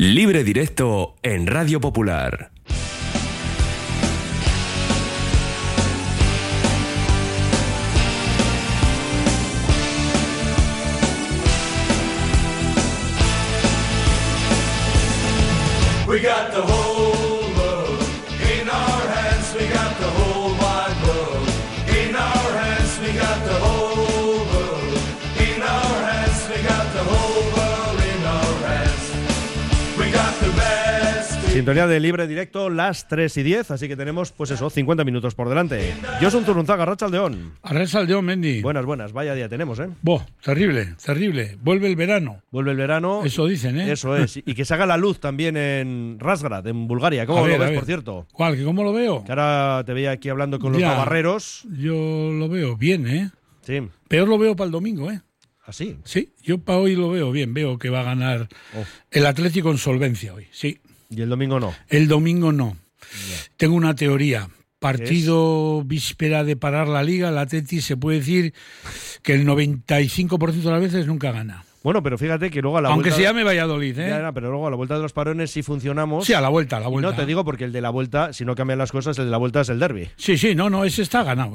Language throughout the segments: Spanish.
Libre Directo en Radio Popular. We got the whole world in our hands. We got the whole wide world in our hands. We got the whole world in our hands. We got the whole world in our hands. We got the best. Sintonía de Libre Directo, las 3:10, así que tenemos, pues eso, 50 minutos por delante. Josun Turunzaga, Arratsaldeon. Arratsaldeon, Mendy. Buenas, vaya día tenemos, ¿eh? Terrible. Vuelve el verano. Eso dicen, ¿eh? Eso es. Y que se haga la luz también en Razgrad, en Bulgaria. ¿Cómo lo ves, por cierto? ¿Cuál? ¿Cómo lo veo? Que ahora te veía aquí hablando con los navarreros. Yo lo veo bien, ¿eh? Sí. Peor lo veo para el domingo, ¿eh? ¿Ah, sí? Sí, yo para hoy lo veo bien. Veo que va a ganar el Atlético en solvencia hoy, sí. ¿Y el domingo no? El domingo no. Yeah. Tengo una teoría. Partido víspera de parar la Liga, el Atleti se puede decir que el 95% de las veces nunca gana. Bueno, pero fíjate que luego a la Aunque vuelta... se llame Valladolid, ¿eh? Ya, pero luego a la vuelta de los parones sí funcionamos. Sí, a la vuelta. Y no te digo porque el de la vuelta, si no cambian las cosas, el de la vuelta es el derbi. Sí, ese está ganado.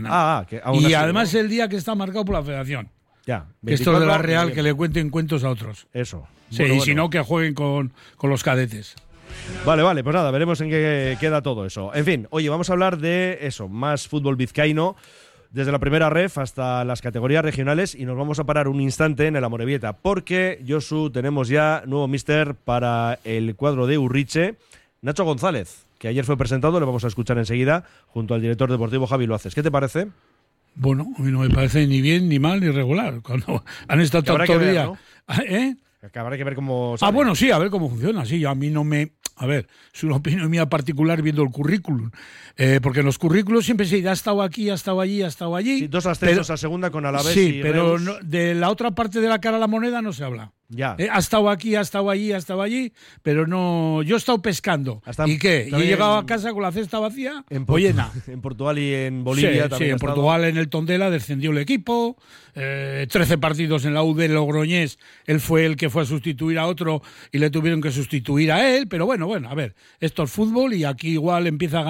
Que aún y así, además el día que está marcado por la Federación. Ya. Esto de la Real, que le cuenten cuentos a otros. Eso. Sí, y si no, que jueguen con los cadetes. Vale, pues nada, veremos en qué queda todo eso. En fin, oye, vamos a hablar de eso, más fútbol vizcaíno, desde la primera ref hasta las categorías regionales, y nos vamos a parar un instante en el Amorebieta, porque, Josu, tenemos ya nuevo míster para el cuadro de Urriche, Nacho González, que ayer fue presentado, le vamos a escuchar enseguida, junto al director deportivo Javi Loaces. ¿Qué te parece? Bueno, a mí no me parece ni bien, ni mal, ni regular, cuando han estado todo el día. ¿No? ¿Eh? Que habrá que ver cómo sale. Bueno, sí, a ver cómo funciona. Sí, a mí no me... A ver, es una opinión mía particular viendo el currículum. Porque en los currículos siempre se ha estado aquí, ha estado allí, ha estado allí. Sí, 2 ascensos a segunda con Alavés sí, y pero Reus. No, de la otra parte de la cara a la moneda no se habla. Ya. Ha estado aquí, ha estado allí, ha estado allí, pero no... Yo he estado pescando. ¿Y qué? Y he llegado a casa con la cesta vacía o llena. En Portugal y en Bolivia también. Sí, en Portugal, en el Tondela, descendió el equipo. 13 partidos en la U de Logroñés. Él fue el que fue a sustituir a otro y le tuvieron que sustituir a él. Pero bueno, a ver, esto es fútbol y aquí igual empieza a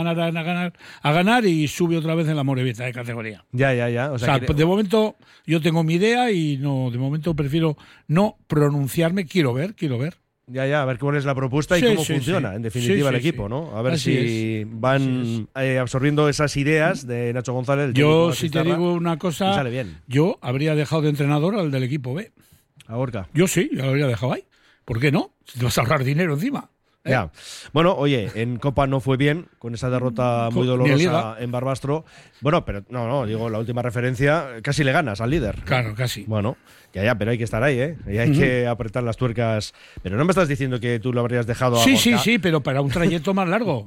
ganar y sube otra vez en la Amorebieta de categoría. Ya. O sea, de momento yo tengo mi idea y no, de momento prefiero no pronunciarme. Quiero ver. Ya, a ver cuál es la propuesta y cómo funciona, en definitiva, el equipo, ¿no? A ver si van absorbiendo esas ideas de Nacho González. Yo, si te digo una cosa, sale bien. Yo habría dejado de entrenador al del equipo B. ¿A Gorka? Yo sí, yo lo habría dejado ahí. ¿Por qué no? Si te vas a ahorrar dinero encima. Ya. Bueno, oye, en Copa no fue bien, con esa derrota muy dolorosa en Barbastro. Bueno, pero no, digo, la última referencia, casi le ganas al líder. Claro, casi. Bueno, ya, pero hay que estar ahí, ¿eh? Y hay que apretar las tuercas. Pero no me estás diciendo que tú lo habrías dejado a Gorka. Sí, pero para un trayecto más largo.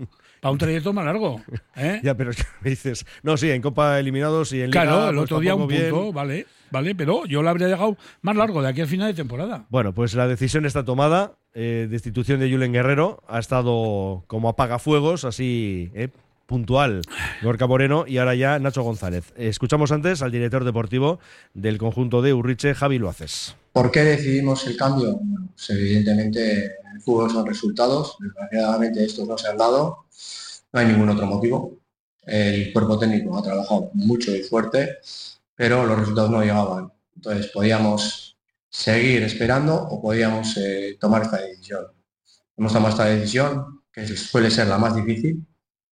¿Eh? Ya, pero es que me dices, no, sí, en Copa eliminados y en Liga. Claro, el otro pues, día un punto, bien. vale, pero yo lo habría dejado más largo de aquí al final de temporada. Bueno, pues la decisión está tomada. Destitución de Julen Guerrero. Ha estado como apagafuegos, así puntual, Gorka Moreno, y ahora ya Nacho González. Escuchamos antes al director deportivo del conjunto de Urriche, Javi Loaces. ¿Por qué decidimos el cambio? Bueno, pues evidentemente el fútbol son resultados. Desgraciadamente estos no se han dado. No hay ningún otro motivo. El cuerpo técnico ha trabajado mucho y fuerte, pero los resultados no llegaban. Entonces podíamos seguir esperando o podíamos tomar esta decisión. Hemos tomado esta decisión, que suele ser la más difícil,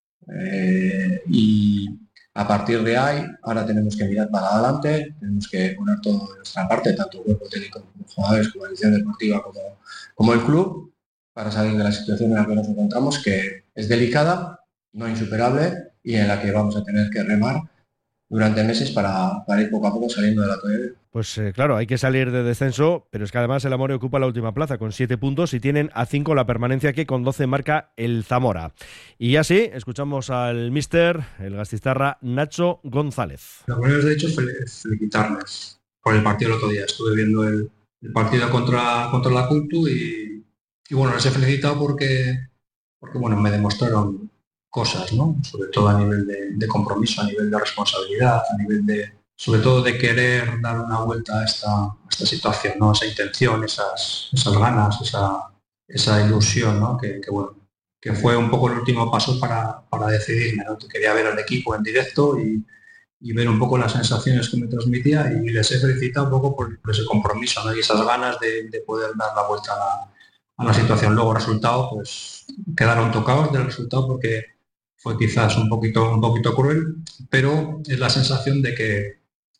y a partir de ahí ahora tenemos que mirar para adelante, tenemos que poner todo de nuestra parte, tanto el cuerpo técnico como jugadores, como la dirección deportiva, como el club, para salir de la situación en la que nos encontramos, que es delicada, no insuperable, y en la que vamos a tener que remar durante meses para ir poco a poco saliendo de la toalla. Pues claro, hay que salir de descenso, pero es que además el Amore ocupa la última plaza con 7 puntos y tienen a 5 la permanencia que con 12 marca el Zamora. Y así escuchamos al míster, el gastistarra Nacho González. Lo primero de hecho es felicitarles por el partido el otro día. Estuve viendo el partido contra la Cultu y bueno, les he felicitado porque bueno, me demostraron cosas, ¿no? Sobre todo a nivel de compromiso, a nivel de responsabilidad, a nivel sobre todo de querer dar una vuelta a esta situación, ¿no? Esa intención, esas ganas, esa ilusión, ¿no? Bueno, que fue un poco el último paso para decidirme, ¿no? Quería ver al equipo en directo y ver un poco las sensaciones que me transmitía, y les he felicitado un poco por ese compromiso, ¿no? Y esas ganas de poder dar la vuelta a la situación. Luego, resultado, pues quedaron tocados del resultado porque fue quizás un poquito cruel, pero es la sensación de que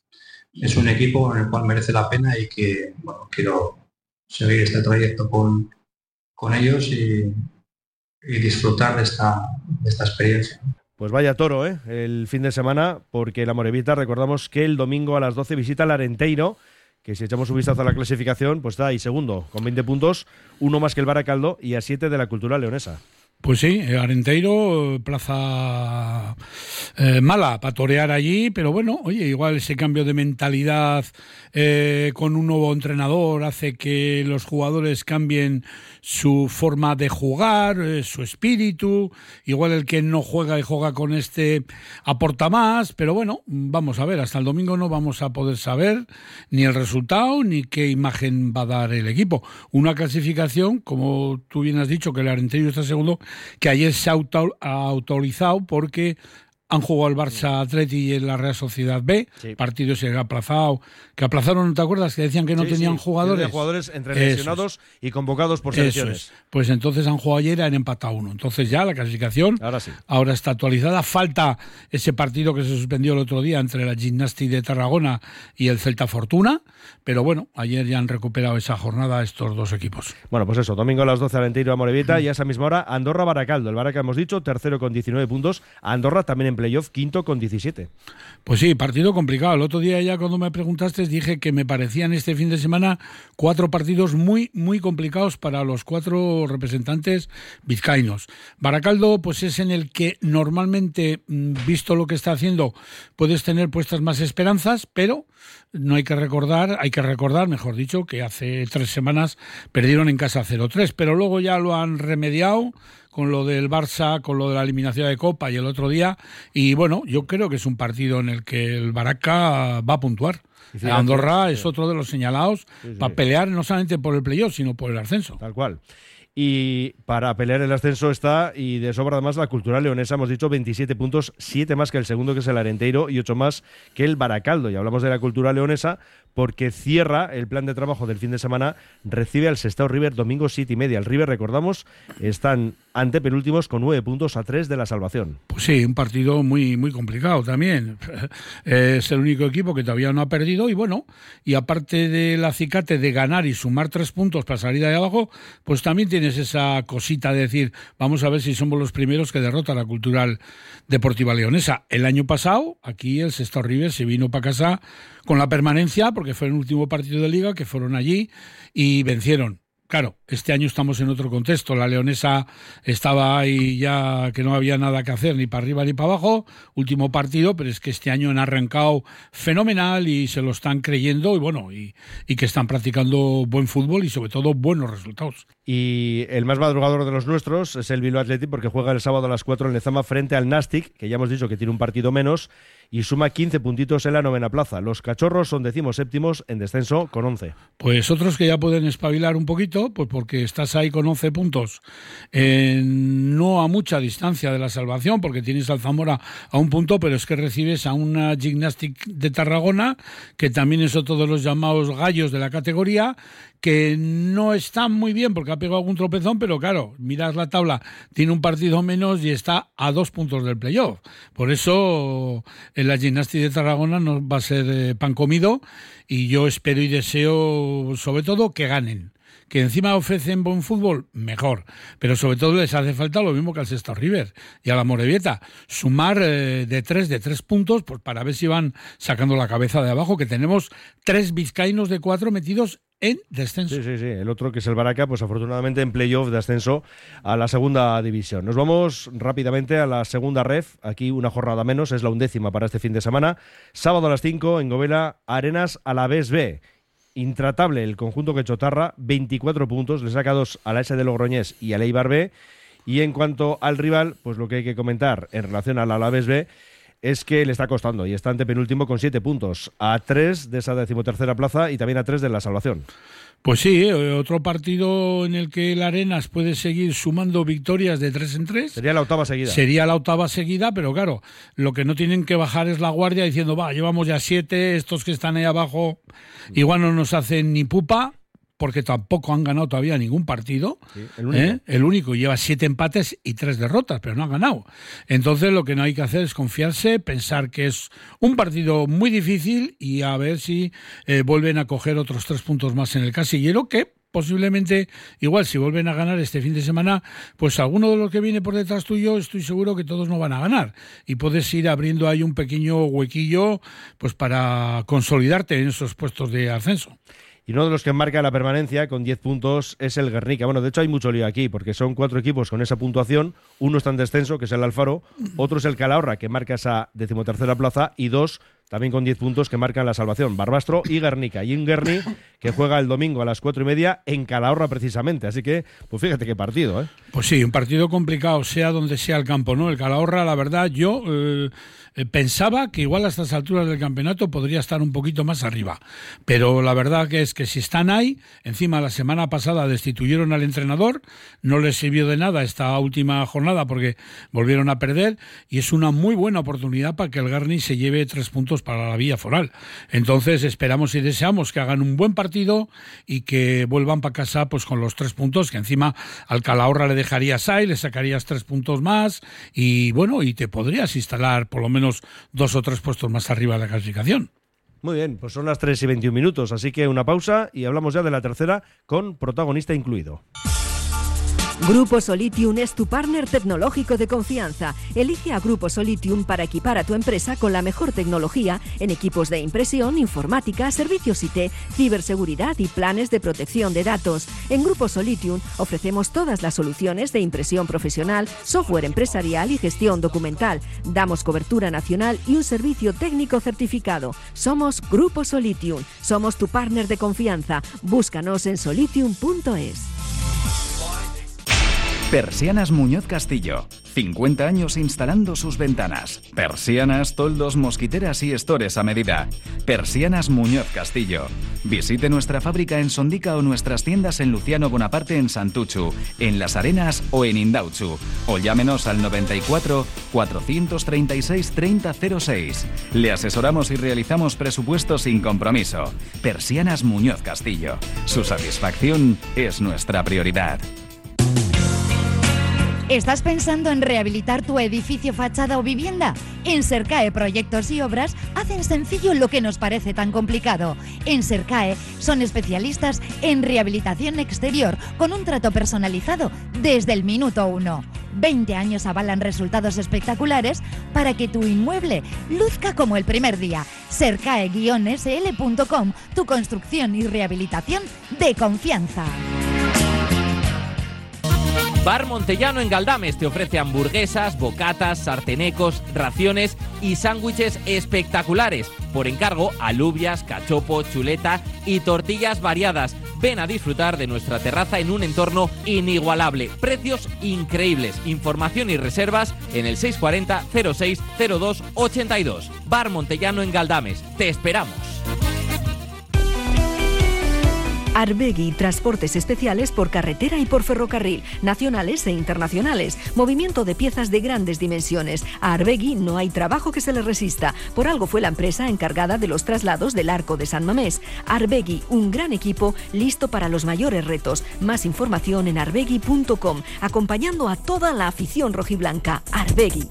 es un equipo en el cual merece la pena y que, bueno, quiero seguir este trayecto con ellos y disfrutar de esta experiencia. Pues vaya toro, el fin de semana, porque la Amorebieta, recordamos que el domingo a las 12 visita al Arenteiro, que si echamos un vistazo a la clasificación, pues está ahí segundo, con 20 puntos, uno más que el Baracaldo y a 7 de la Cultural Leonesa. Pues sí, Arenteiro, plaza mala para torear allí, pero bueno, oye, igual ese cambio de mentalidad con un nuevo entrenador hace que los jugadores cambien su forma de jugar, su espíritu. Igual el que no juega y juega con este aporta más, pero bueno, vamos a ver, hasta el domingo no vamos a poder saber ni el resultado ni qué imagen va a dar el equipo. Una clasificación, como tú bien has dicho, que el Arenteiro está segundo, que ayer se ha autorizado porque han jugado el Barça Atleti y en la Real Sociedad B, sí. Partidos que aplazaron, ¿te acuerdas? Que decían que no tenían jugadores. Jugadores entre lesionados y convocados por selecciones. Pues entonces han jugado ayer y han empatado 1. Entonces ya la clasificación ahora está actualizada. Falta ese partido que se suspendió el otro día entre la Gimnàstic de Tarragona y el Celta Fortuna, pero bueno, ayer ya han recuperado esa jornada estos dos equipos. Bueno, pues eso, domingo a las 12 Arenteiro Amorebieta y a esa misma hora Andorra-Baracaldo. El Baracaldo, hemos dicho, tercero con 19 puntos. Andorra también en playoff, quinto con 17. Pues sí, partido complicado. El otro día ya cuando me preguntaste dije que me parecían este fin de semana 4 partidos muy, muy complicados para los 4 representantes vizcaínos. Baracaldo pues es en el que normalmente, visto lo que está haciendo, puedes tener puestas más esperanzas, pero no hay que recordar, mejor dicho, que hace 3 semanas perdieron en casa 0-3, pero luego ya lo han remediado con lo del Barça, con lo de la eliminación de Copa y el otro día, y bueno, yo creo que es un partido en el que el Baraca va a puntuar. Andorra es otro de los señalados para pelear no solamente por el playoff, sino por el ascenso. Tal cual. Y para pelear el ascenso está, y de sobra además, la Cultural Leonesa, hemos dicho 27 puntos, 7 más que el segundo, que es el Arenteiro, y 8 más que el Baracaldo. Y hablamos de la Cultural Leonesa porque cierra el plan de trabajo del fin de semana, recibe al Sestao River domingo 7:30. El River, recordamos, están antepenúltimos con 9 puntos a 3 de la salvación. Pues sí, un partido muy, muy complicado también. Es el único equipo que todavía no ha perdido y bueno, y aparte del acicate de ganar y sumar 3 puntos para salir de ahí abajo, pues también tienes esa cosita de decir, vamos a ver si somos los primeros que derrota a la Cultural Deportiva Leonesa. El año pasado, aquí el Sestao River se vino para casa con la permanencia, porque fue el último partido de Liga, que fueron allí y vencieron. Claro, este año estamos en otro contexto. La Leonesa estaba ahí ya que no había nada que hacer, ni para arriba ni para abajo. Último partido, pero es que este año han arrancado fenomenal y se lo están creyendo y bueno, y que están practicando buen fútbol y sobre todo buenos resultados. Y el más madrugador de los nuestros es el Bilbao Athletic, porque juega el sábado a las 4 en Lezama frente al Nastic, que ya hemos dicho que tiene un partido menos, y suma 15 puntitos en la 9ª plaza. Los cachorros son 17º en descenso con 11. Pues otros que ya pueden espabilar un poquito, pues porque estás ahí con 11 puntos, no a mucha distancia de la salvación, porque tienes al Zamora a 1 punto, pero es que recibes a una Gimnàstic de Tarragona, que también es otro de los llamados gallos de la categoría, que no está muy bien porque ha pegado algún tropezón, pero claro, miras la tabla, tiene un partido menos y está a 2 puntos del playoff. Por eso en la Gimnàstic de Tarragona no va a ser pan comido y yo espero y deseo sobre todo que ganen. Que encima ofrecen buen fútbol, mejor. Pero sobre todo les hace falta lo mismo que al Sestao River y a la Amorebieta. Sumar de 3 puntos, pues para ver si van sacando la cabeza de abajo, que tenemos 3 vizcaínos de 4 metidos en descenso. Sí. El otro, que es el Baraca, pues afortunadamente en playoff de ascenso a la segunda división. Nos vamos rápidamente a la segunda ref. Aquí una jornada menos, es la 11ª para este fin de semana. Sábado a las 5 en Govela, Arenas Alavés B. Intratable el conjunto quechotarra, 24 puntos, le saca 2 a la S de Logroñés y al Eibar B. Y en cuanto al rival, pues lo que hay que comentar en relación al Alavés B, es que le está costando y está antepenúltimo con 7 puntos, a 3 de esa 13ª plaza y también a 3 de la salvación. Pues sí, otro partido en el que el Arenas puede seguir sumando victorias de 3 en 3. Sería la octava seguida. Sería la octava seguida, pero claro, lo que no tienen que bajar es la guardia diciendo, llevamos ya 7, estos que están ahí abajo igual no nos hacen ni pupa, porque tampoco han ganado todavía ningún partido. Sí, el único. El único lleva 7 empates y 3 derrotas, pero no ha ganado. Entonces lo que no hay que hacer es confiarse, pensar que es un partido muy difícil y a ver si vuelven a coger otros 3 puntos más en el casillero, que posiblemente, igual si vuelven a ganar este fin de semana, pues alguno de los que viene por detrás tuyo, estoy seguro que todos no van a ganar. Y puedes ir abriendo ahí un pequeño huequillo pues para consolidarte en esos puestos de ascenso. Y uno de los que marca la permanencia con 10 puntos es el Guernica. Bueno, de hecho hay mucho lío aquí, porque son 4 equipos con esa puntuación. Uno está en descenso, que es el Alfaro. Otro es el Calahorra, que marca esa 13ª plaza. Y 2 también con 10 puntos que marcan la salvación. Barbastro y Guernica. Y un Guerni que juega el domingo a las 4:30 en Calahorra precisamente. Así que, pues fíjate qué partido, ¿eh? Pues sí, un partido complicado, sea donde sea el campo, ¿no? El Calahorra, la verdad, yo pensaba que igual a estas alturas del campeonato podría estar un poquito más arriba. Pero la verdad que es que si están ahí, encima la semana pasada destituyeron al entrenador, no les sirvió de nada esta última jornada porque volvieron a perder y es una muy buena oportunidad para que el Guerni se lleve 3 puntos para la vía foral. Entonces esperamos y deseamos que hagan un buen partido y que vuelvan para casa pues con los 3 puntos, que encima al Calahorra le dejarías ahí, le sacarías 3 puntos más y bueno, y te podrías instalar por lo menos 2 o 3 puestos más arriba de la clasificación. Muy bien, pues son las 3:21, así que una pausa y hablamos ya de la tercera con protagonista incluido. Grupo Solitium es tu partner tecnológico de confianza. Elige a Grupo Solitium para equipar a tu empresa con la mejor tecnología en equipos de impresión, informática, servicios IT, ciberseguridad y planes de protección de datos. En Grupo Solitium ofrecemos todas las soluciones de impresión profesional, software empresarial y gestión documental. Damos cobertura nacional y un servicio técnico certificado. Somos Grupo Solitium. Somos tu partner de confianza. Búscanos en solitium.es. Persianas Muñoz Castillo. 50 años instalando sus ventanas. Persianas, toldos, mosquiteras y estores a medida. Persianas Muñoz Castillo. Visite nuestra fábrica en Sondica o nuestras tiendas en Luciano Bonaparte en Santuchu, en Las Arenas o en Indautxu. O llámenos al 94 436 3006. Le asesoramos y realizamos presupuestos sin compromiso. Persianas Muñoz Castillo. Su satisfacción es nuestra prioridad. ¿Estás pensando en rehabilitar tu edificio, fachada o vivienda? En Sercae Proyectos y Obras hacen sencillo lo que nos parece tan complicado. En Sercae son especialistas en rehabilitación exterior con un trato personalizado desde el minuto 1. 20 años avalan resultados espectaculares para que tu inmueble luzca como el primer día. Sercae-sl.com, tu construcción y rehabilitación de confianza. Bar Montellano en Galdames te ofrece hamburguesas, bocatas, sartenecos, raciones y sándwiches espectaculares. Por encargo, alubias, cachopo, chuleta y tortillas variadas. Ven a disfrutar de nuestra terraza en un entorno inigualable. Precios increíbles. Información y reservas en el 640 06 02 82. Bar Montellano en Galdames. Te esperamos. Arbegui, transportes especiales por carretera y por ferrocarril, nacionales e internacionales. Movimiento de piezas de grandes dimensiones. A Arbegui no hay trabajo que se le resista. Por algo fue la empresa encargada de los traslados del Arco de San Mamés. Arbegui, un gran equipo listo para los mayores retos. Más información en arbegui.com, acompañando a toda la afición rojiblanca. Arbegui.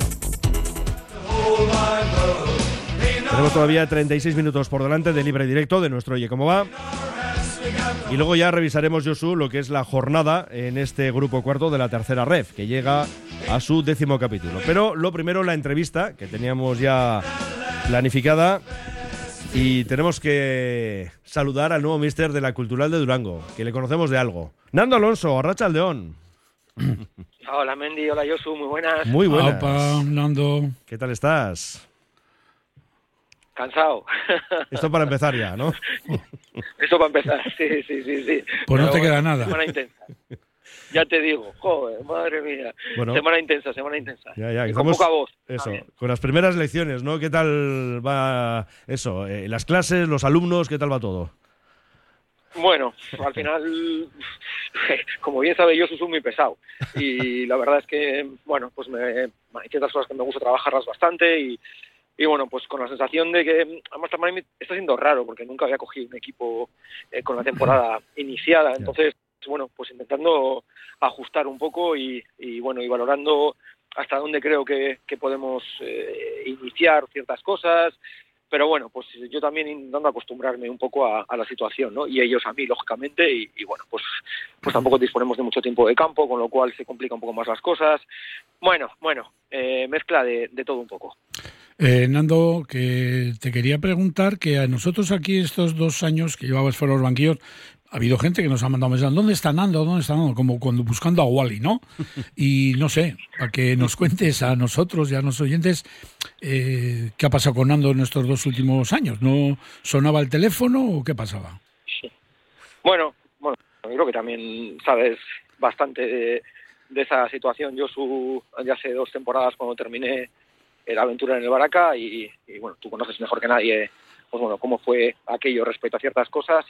Tenemos todavía 36 minutos por delante de libre directo de nuestro Oye Cómo Va. Y luego ya revisaremos, Josu, lo que es la jornada en este grupo cuarto de la tercera ref, que llega a su 10º capítulo. Pero lo primero, la entrevista, que teníamos ya planificada. Y tenemos que saludar al nuevo míster de la Cultural de Durango, que le conocemos de algo. Nando Alonso, Arratsaldeon. Hola, Mendy. Hola, Josu. Muy buenas. Muy buenas. Opa, Nando. ¿Qué tal estás? Cansado. Esto para empezar ya, ¿no? Esto para empezar, sí. Pues no te queda nada. Semana intensa. Ya te digo, joder, madre mía. Bueno. Semana intensa. Ya, Y con poca voz. Eso, también. con las primeras lecciones, ¿no? ¿Qué tal va eso? Las clases, los alumnos, ¿qué tal va todo? Bueno, al final, como bien sabe, yo soy muy pesado. Y la verdad es que, bueno, pues hay ciertas cosas que me gusta trabajarlas bastante y bueno, pues con la sensación de que, además también está siendo raro porque nunca había cogido un equipo con la temporada iniciada. Entonces, bueno, pues intentando ajustar un poco y bueno, y valorando hasta dónde creo que podemos iniciar ciertas cosas. Pero bueno, pues yo también intentando acostumbrarme un poco a la situación, ¿no? Y ellos a mí, lógicamente, y bueno, pues tampoco disponemos de mucho tiempo de campo, con lo cual se complica un poco más las cosas. Bueno, mezcla de todo un poco. Nando, que te quería preguntar que a nosotros aquí estos 2 años que llevabas fuera de los banquillos, ha habido gente que nos ha mandado mensajes, ¿dónde está Nando? Como cuando buscando a Wally, ¿no? Y no sé, para que nos cuentes a nosotros y a los oyentes qué ha pasado con Nando en estos 2 últimos años. ¿No sonaba el teléfono o qué pasaba? Sí. Bueno, yo creo que también sabes bastante de esa situación. Yo ya hace 2 temporadas cuando terminé la aventura en el Baraca y bueno, tú conoces mejor que nadie pues bueno, cómo fue aquello respecto a ciertas cosas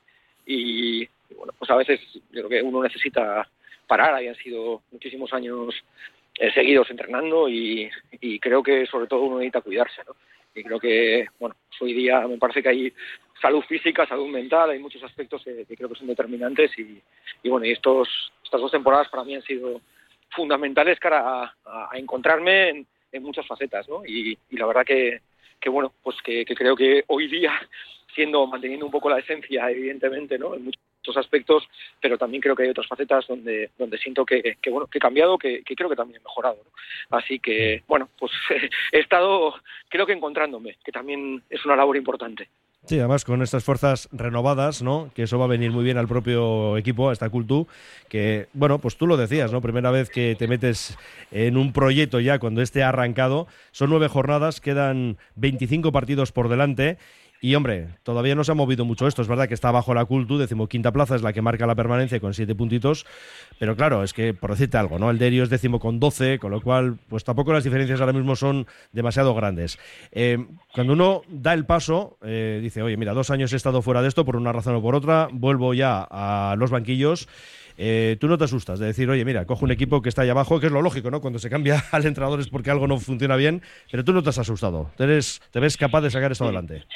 y bueno, pues a veces yo creo que uno necesita parar. Habían sido muchísimos años seguidos entrenando y creo que sobre todo uno necesita cuidarse, ¿no? Y creo que, bueno, pues hoy día me parece que hay salud física, salud mental, hay muchos aspectos que creo que son determinantes y bueno, y estas 2 temporadas para mí han sido fundamentales cara a encontrarme en muchas facetas, ¿no? Y la verdad que bueno, pues que creo que hoy día, manteniendo un poco la esencia, evidentemente, ¿no? En muchos aspectos, pero también creo que hay otras facetas donde siento que bueno, que he cambiado, que creo que también he mejorado, ¿no? Así que, bueno, pues he estado, creo que encontrándome, que también es una labor importante. Sí, además con estas fuerzas renovadas, ¿no? Que eso va a venir muy bien al propio equipo, a esta Cultu, que, bueno, pues tú lo decías, ¿no? Primera vez que te metes en un proyecto ya cuando esté arrancado, son 9 jornadas, quedan 25 partidos por delante. Y, hombre, todavía no se ha movido mucho esto. Es verdad que está abajo la Cultu, 15ª plaza es la que marca la permanencia con 7 puntitos. Pero claro, es que, por decirte algo, ¿no? El Derio es 10º con 12, con lo cual, pues tampoco las diferencias ahora mismo son demasiado grandes. Cuando uno da el paso, dice, oye, mira, 2 años he estado fuera de esto por una razón o por otra, vuelvo ya a los banquillos. Tú no te asustas de decir, oye, mira, cojo un equipo que está ahí abajo, que es lo lógico, ¿no? Cuando se cambia al entrenador es porque algo no funciona bien, pero tú no te has asustado. Te ves capaz de sacar esto adelante.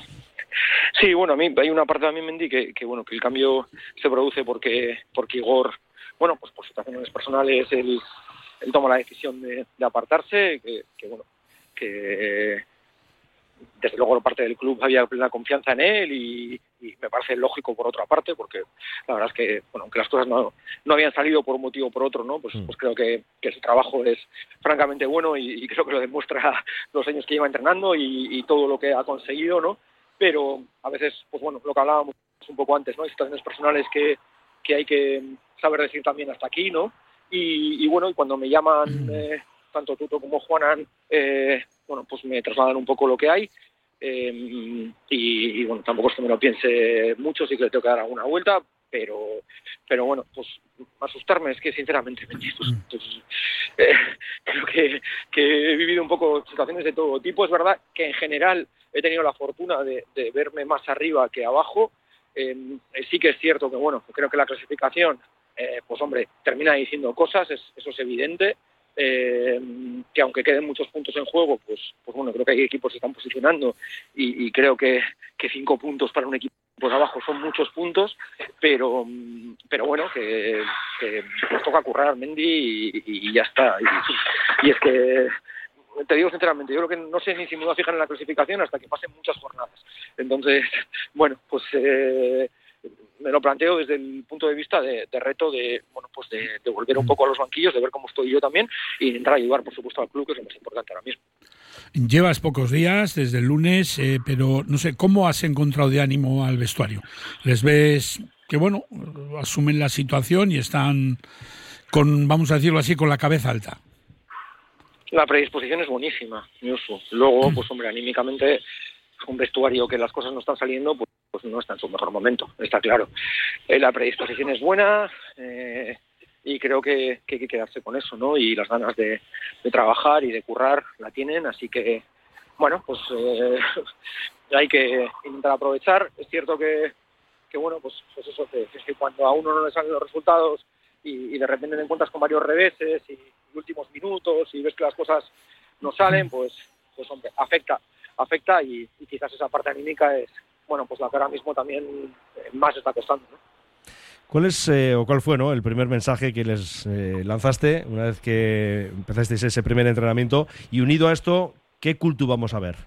Sí, bueno, a mí hay una parte también, Mendy, que bueno, que el cambio se produce porque Igor, bueno, pues por situaciones personales, él toma la decisión de apartarse, que bueno, que desde luego parte del club había plena confianza en él y me parece lógico por otra parte, porque la verdad es que, bueno, aunque las cosas no habían salido por un motivo o por otro, ¿no? Pues creo que su trabajo es francamente bueno y creo que lo demuestra los años que lleva entrenando y todo lo que ha conseguido, ¿no? Pero a veces, pues bueno, lo que hablábamos un poco antes, ¿no? Hay situaciones personales que hay que saber decir también hasta aquí, ¿no? Y bueno, y cuando me llaman tanto Tuto como Juanan, bueno, pues me trasladan un poco lo que hay y bueno, tampoco es que me lo piense mucho, sí que le tengo que dar alguna vuelta, pero bueno, pues asustarme es que sinceramente creo que he vivido un poco situaciones de todo tipo. Es verdad que en general he tenido la fortuna de verme más arriba que abajo. Sí que es cierto que bueno, creo que la clasificación pues hombre, termina diciendo cosas, eso es evidente. Que aunque queden muchos puntos en juego, pues bueno, creo que hay equipos que se están posicionando y creo que 5 puntos para un equipo por abajo son muchos puntos, pero bueno, que nos toca currar, Mendy, y ya está. Y es que te digo sinceramente, yo creo que no sé ni si me voy a fijar en la clasificación hasta que pasen muchas jornadas. Entonces, bueno, pues me lo planteo desde el punto de vista de reto de bueno, pues de volver un poco a los banquillos, de ver cómo estoy yo también y intentar ayudar, por supuesto, al club, que es lo más importante ahora mismo. Llevas pocos días, desde el lunes, pero no sé, ¿cómo has encontrado de ánimo al vestuario? ¿Les ves que, bueno, asumen la situación y están con, vamos a decirlo así, con la cabeza alta? La predisposición es buenísima, Josu. Luego, pues hombre, anímicamente, un vestuario que las cosas no están saliendo, pues no está en su mejor momento, está claro. La predisposición es buena, y creo que hay que quedarse con eso, ¿no? Y las ganas de trabajar y de currar la tienen, así que, bueno, pues hay que intentar aprovechar. Es cierto que bueno, pues eso, que cuando a uno no le salen los resultados y de repente te encuentras con varios reveses y últimos minutos y ves que las cosas no salen, pues hombre, afecta y quizás esa parte anímica es, bueno, pues la que ahora mismo también más está costando, ¿no? ¿Cuál fue, ¿no?, el primer mensaje que les lanzaste una vez que empezasteis ese primer entrenamiento? Y unido a esto, ¿qué culto vamos a ver?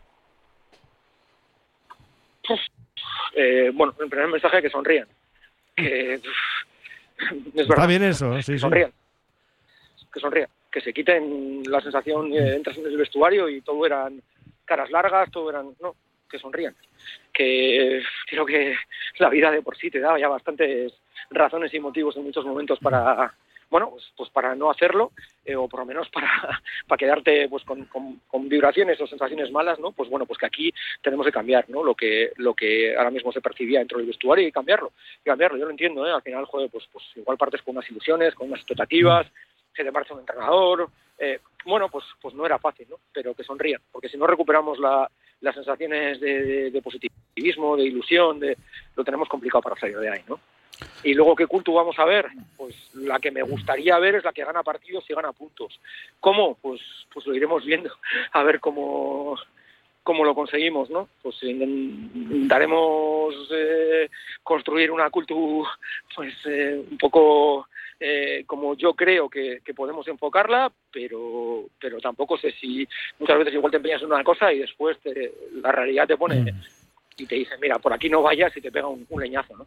Bueno, el primer mensaje es que sonrían. Que, es Está verdad, bien eso, sí, que sonrían. Que sonrían. Que se quiten la sensación de entras en el vestuario y todo eran caras largas, todo eran... No, que sonrían. Que creo que la vida de por sí te da ya bastantes razones y motivos en muchos momentos para, bueno, pues para no hacerlo, o por lo menos para quedarte pues con vibraciones o sensaciones malas, ¿no? Pues bueno, pues que aquí tenemos que cambiar, ¿no? Lo que ahora mismo se percibía dentro del vestuario y cambiarlo. Yo lo entiendo, ¿eh? Al final, joder, pues igual partes con unas ilusiones, con unas expectativas, se te marcha un entrenador, bueno, pues no era fácil, ¿no? Pero que sonrían, porque si no recuperamos las sensaciones de positivismo, de ilusión, lo tenemos complicado para salir de ahí, ¿no? Y luego, ¿qué culto vamos a ver? Pues la que me gustaría ver es la que gana partidos y gana puntos. ¿Cómo? Pues lo iremos viendo, a ver cómo lo conseguimos, ¿no? Pues intentaremos construir una cultura pues un poco como yo creo que podemos enfocarla, pero tampoco sé si muchas veces igual te empeñas en una cosa y después la realidad te pone y te dice, mira, por aquí no vayas, y te pega un leñazo, ¿no?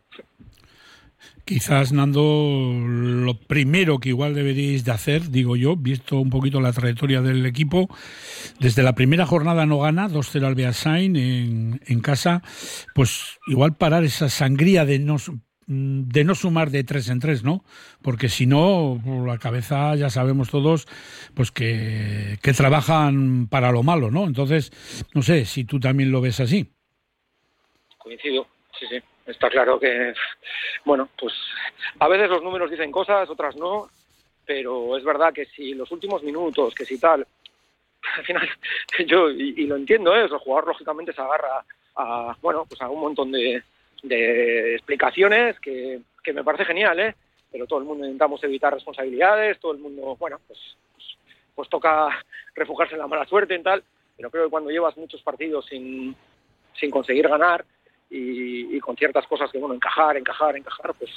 Quizás, Nando, lo primero que igual deberíais de hacer, digo yo, visto un poquito la trayectoria del equipo, desde la primera jornada no gana, 2-0 al Beasain en casa, pues igual parar esa sangría de no sumar de 3 en 3, ¿no? Porque si no, por la cabeza ya sabemos todos pues que trabajan para lo malo, ¿no? Entonces, no sé si tú también lo ves así. Coincido, sí. Está claro que, bueno, pues a veces los números dicen cosas, otras no, pero es verdad que si los últimos minutos, que si tal, al final yo, y lo entiendo, el jugador lógicamente se agarra a, bueno, pues a un montón de explicaciones que me parece genial, pero todo el mundo intentamos evitar responsabilidades, todo el mundo, bueno, pues toca refugiarse en la mala suerte y tal, pero creo que cuando llevas muchos partidos sin conseguir ganar, y con ciertas cosas que, bueno, encajar, pues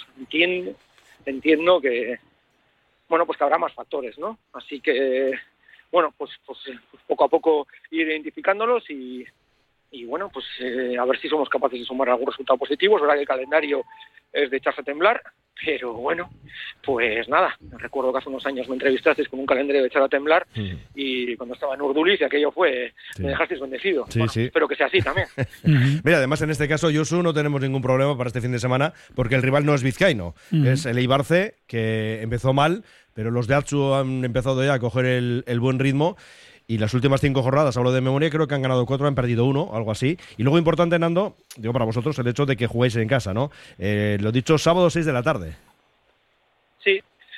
entiendo que, bueno, pues que habrá más factores, ¿no? Así que, bueno, pues poco a poco ir identificándolos y bueno, pues a ver si somos capaces de sumar algún resultado positivo. Es verdad que el calendario es de echarse a temblar, pero bueno, pues nada, recuerdo que hace unos años me entrevistasteis con un calendario de echar a temblar y cuando estaba en Urduliz y aquello fue, me dejasteis bendecido. Sí, bueno, sí. espero que sea así también. Mira, además en este caso, Josu, no tenemos ningún problema para este fin de semana porque el rival no es vizcaíno, es el Eibar C, que empezó mal, pero los de Atsu han empezado ya a coger el buen ritmo. Y las últimas 5 jornadas, hablo de memoria, creo que han ganado 4, han perdido 1, algo así. Y luego importante, Nando, digo para vosotros, el hecho de que juguéis en casa, ¿no? Lo dicho, sábado 6 de la tarde. Sí,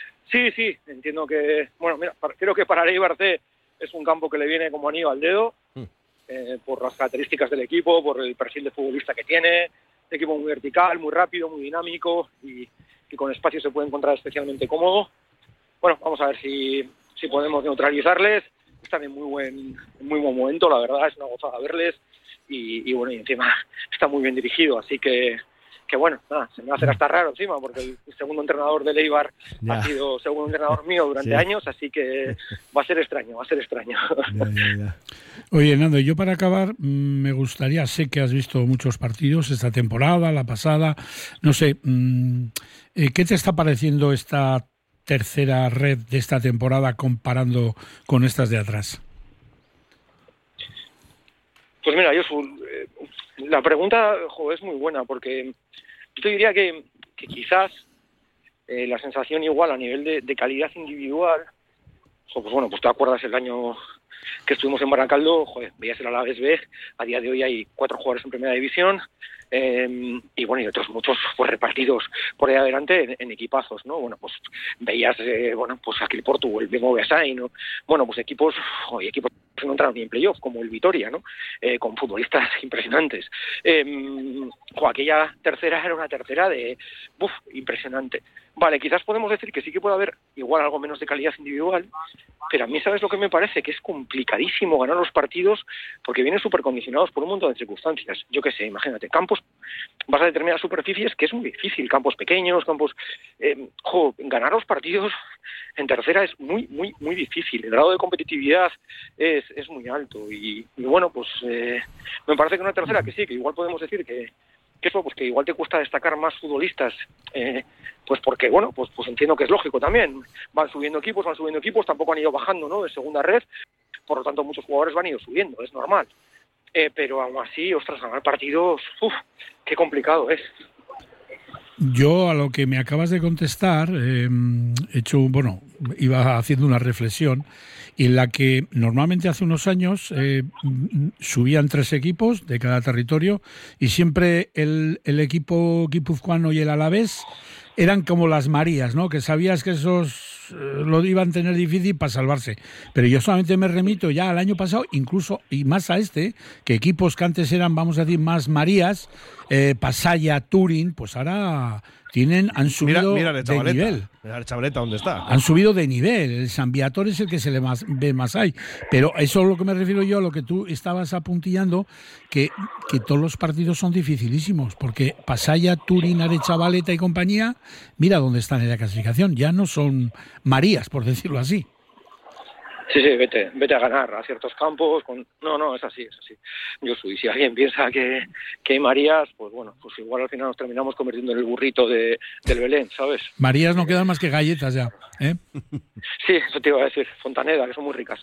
entiendo que, bueno, mira, creo que para el Eibar C es un campo que le viene como anillo al dedo, por las características del equipo, por el perfil de futbolista que tiene, un equipo muy vertical, muy rápido, muy dinámico y con espacio se puede encontrar especialmente cómodo. Bueno, vamos a ver si podemos neutralizarles. Están en muy buen momento, la verdad, es una gozada verles y bueno, y encima está muy bien dirigido, así que bueno, nada, se me va a hacer hasta raro encima, porque el segundo entrenador del Eibar ha sido segundo entrenador mío durante años, así que va a ser extraño. Ya. Oye, Nando, yo para acabar me gustaría, sé que has visto muchos partidos esta temporada, la pasada, no sé, ¿qué te está pareciendo esta tercera red de esta temporada comparando con estas de atrás? Pues mira, la pregunta es muy buena, porque yo te diría que quizás la sensación igual a nivel de calidad individual, pues bueno, pues te acuerdas el año que estuvimos en Baracaldo, joder, veías el Alavés B, a día de hoy hay 4 jugadores en primera división, y bueno, y otros muchos pues repartidos por ahí adelante en equipazos, ¿no? Bueno, pues veías, pues aquí el Porto, el Bengo Beasain, ¿no? Bueno, pues equipos que no entraron ni en playoff, como el Vitoria, ¿no? Con futbolistas impresionantes. Aquella tercera era una tercera de impresionante. Vale, quizás podemos decir que sí que puede haber igual algo menos de calidad individual, pero a mí, ¿sabes lo que me parece? Que es complicadísimo ganar los partidos porque vienen súper condicionados por un montón de circunstancias. Yo qué sé, imagínate, campos, vas a determinadas superficies que es muy difícil, campos pequeños, ganar los partidos en tercera es muy, muy, muy difícil. El grado de competitividad es muy alto y bueno, pues me parece que una tercera que sí, que igual podemos decir que eso, pues que igual te cuesta destacar más futbolistas, pues porque, bueno, pues entiendo que es lógico también. Van subiendo equipos, tampoco han ido bajando, ¿no?, de segunda red, por lo tanto muchos jugadores van ido subiendo, es normal. Pero aún así, ostras, ganar partidos, qué complicado es. Yo, a lo que me acabas de contestar, iba haciendo una reflexión en la que normalmente hace unos años subían 3 equipos de cada territorio y siempre el equipo guipuzcoano y el Alavés eran como las Marías, ¿no? Que sabías que esos lo iban a tener difícil para salvarse. Pero yo solamente me remito ya al año pasado, incluso, y más a que equipos que antes eran, vamos a decir, más Marías, Pasaya, Turín, pues ahora han subido mira de Chavaleta, nivel. Mira el Chavaleta, ¿dónde está? Han subido de nivel. El San Viator es el que se le ve más ahí. Pero eso es lo que me refiero yo, a lo que tú estabas apuntillando, que todos los partidos son dificilísimos, porque Pasaya, Turín, Arechavaleta y compañía, mira dónde están en la clasificación. Ya no son Marías, por decirlo así. Sí, vete a ganar a ciertos campos. No, es así. Si alguien piensa que hay Marías, pues bueno, pues igual al final nos terminamos convirtiendo en el burrito del Belén, ¿sabes? Marías no quedan más que galletas ya, ¿eh? Sí, eso te iba a decir, Fontaneda, que son muy ricas.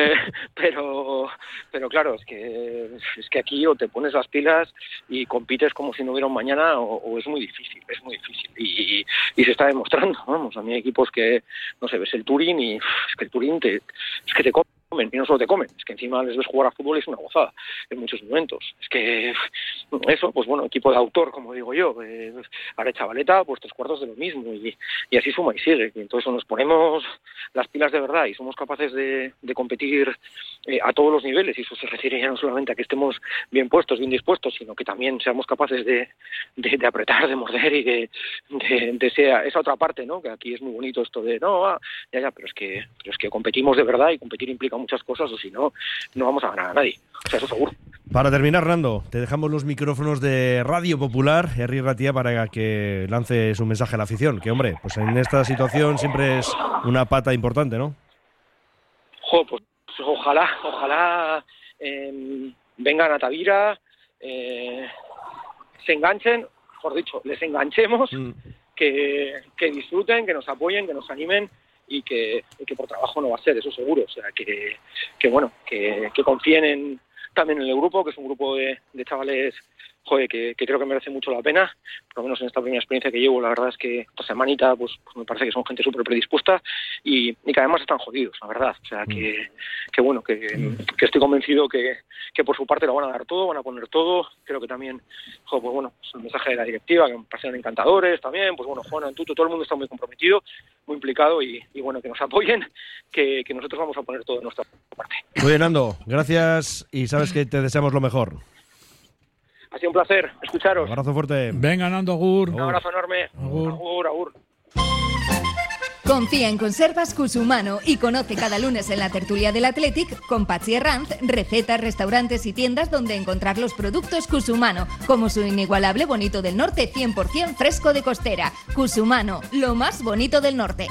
Pero claro, es que aquí o te pones las pilas y compites como si no hubiera un mañana o es muy difícil. Y se está demostrando, vamos. A mí hay equipos que, no sé, ves el Turín y es que el Turín te comen, y no solo te comen, es que encima les ves jugar a fútbol y es una gozada en muchos momentos. Es que eso, pues bueno, equipo de autor, como digo yo, Arechavaleta, pues 3/4 de lo mismo, y así suma y sigue. Y entonces nos ponemos las pilas de verdad y somos capaces de competir a todos los niveles, y eso se refiere ya no solamente a que estemos bien puestos, bien dispuestos, sino que también seamos capaces de apretar, de morder y de esa otra parte, ¿no? Que aquí es muy bonito esto de pero es que competimos de verdad, y competir implica muchas cosas, o si no vamos a ganar a nadie. O sea, eso seguro. Para terminar, Nando, te dejamos los micrófonos de Radio Popular, Herri Ratia, para que lances un mensaje a la afición, que hombre, pues en esta situación siempre es una pata importante, ¿no? Pues ojalá vengan a Tavira, se enganchen, mejor dicho, les enganchemos, que disfruten, que nos apoyen, que nos animen, y que por trabajo no va a ser, eso seguro. O sea, que confíen también en el grupo, que es un grupo de chavales, que creo que merece mucho la pena, por lo menos en esta primera experiencia que llevo. La verdad es que esta semanita pues me parece que son gente súper predispuesta y que además están jodidos, la verdad. O sea, que estoy convencido que por su parte lo van a dar todo, van a poner todo. Creo que también, pues bueno, es el mensaje de la directiva, que me parecen encantadores también. Pues bueno, Juan, Antuto, todo el mundo está muy comprometido, muy implicado, y bueno, que nos apoyen, que nosotros vamos a poner todo de nuestra parte. Muy bien, Nando, gracias, y sabes que te deseamos lo mejor. Ha sido un placer escucharos. Un abrazo fuerte. Venga, Nando, agur. Un abrazo enorme. Agur. Confía en Conservas Cusumano y conoce cada lunes en la tertulia del Athletic con Patxi Herranz recetas, restaurantes y tiendas donde encontrar los productos Cusumano, como su inigualable bonito del norte 100% fresco de costera. Cusumano, lo más bonito del norte.